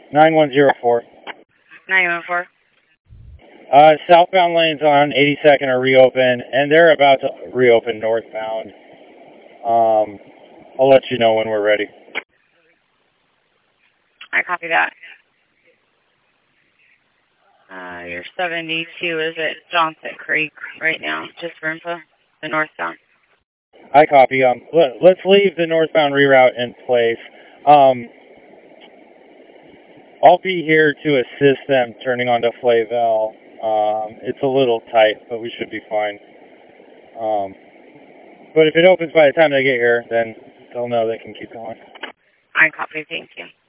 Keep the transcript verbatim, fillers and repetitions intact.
nine one zero four. nine one four. Uh, southbound lanes on eighty-second are reopened, and they're about to reopen northbound. Um, I'll let you know when we're ready. I copy that. Uh, you're seventy-two is at Johnson Creek right now, just for info, the northbound. I copy. Um, let, let's leave the northbound reroute in place. Um, I'll be here to assist them turning onto Flavel. Um, it's a little tight, but we should be fine. Um, but if it opens by the time they get here, then they'll know they can keep going. I copy. Thank you.